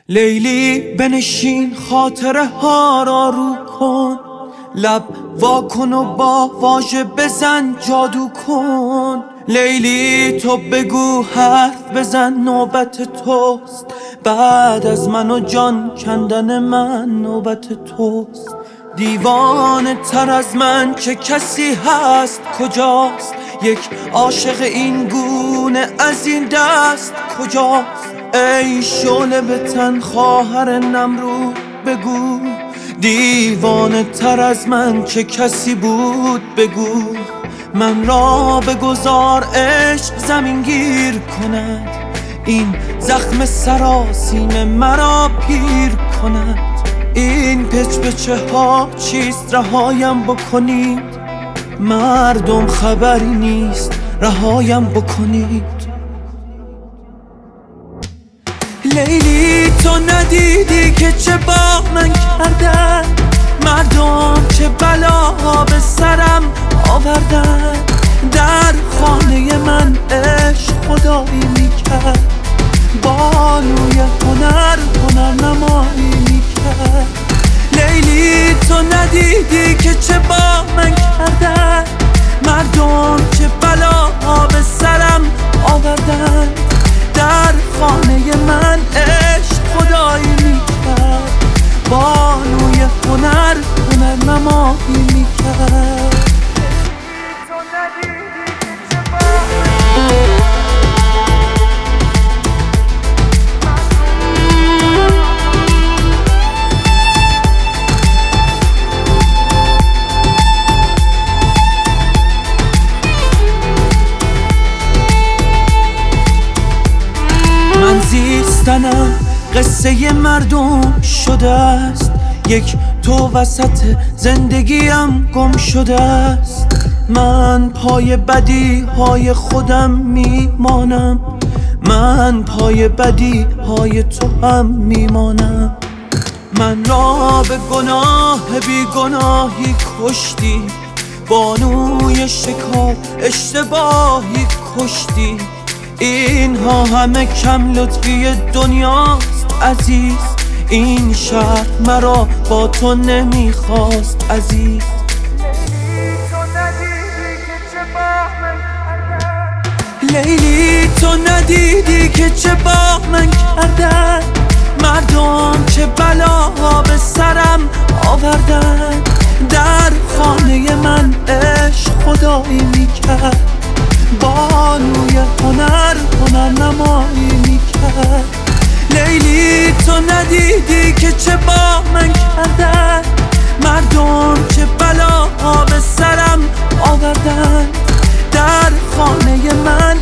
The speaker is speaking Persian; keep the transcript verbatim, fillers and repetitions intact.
لیلی بنشین خاطره ها را رو کن، لب وا کن و با واژه بزن جادو کن. لیلی تو بگو حرف بزن نوبت توست، بعد از من و جان کندن من نوبت توست. دیوانه تر از من چه کسی هست کجاست؟ یک عاشق این گونه از این دست کجاست؟ ای شعله به تن خواهر نمرود بگو، دیوانه تر از من چه کسی بود بگو. من را بگذار عشق زمین گیر کند، این زخم سراسیم مرا پیر کند. این پچ پچه ها چیست رهایم بکنید، مردم خبری نیست رهایم بکنید. لیلی تو ندیدی که چه با من کردن، مردم چه بلاها به سرم آوردن. در خانه من عشق خدایی میکرد، بانوی هنر هنر نمایی میکرد. لیلی تو ندیدی که چه با من کردن، مردم چه بلاها به سرم آوردن. در خانه من عشق خدایی میکرد، بانوی هنر هنر نمایی میکرد. من زیستنم قصه مردم شده است، یک تو وسط زندگیم گم شده است. من پای بدی های خودم میمانم، من پای بدی های تو هم میمانم. من را به گناه بی گناهی کشتی، بانوی شکار اشتباهی کشتی. اینها همه کم لطفی دنیاست عزیز، این شهر مرا با تو نمیخواست عزیز. لیلی تو ندیدی که چه با من کردن، مردم چه بلاها به سرم آوردن. در خانه من عشق خدایی میکرد، بانوی هنر هنر نمایی میکرد. لیلی تو ندیدی که چه با من کردن، مردم چه بلاها به سرم آوردن. در خانه من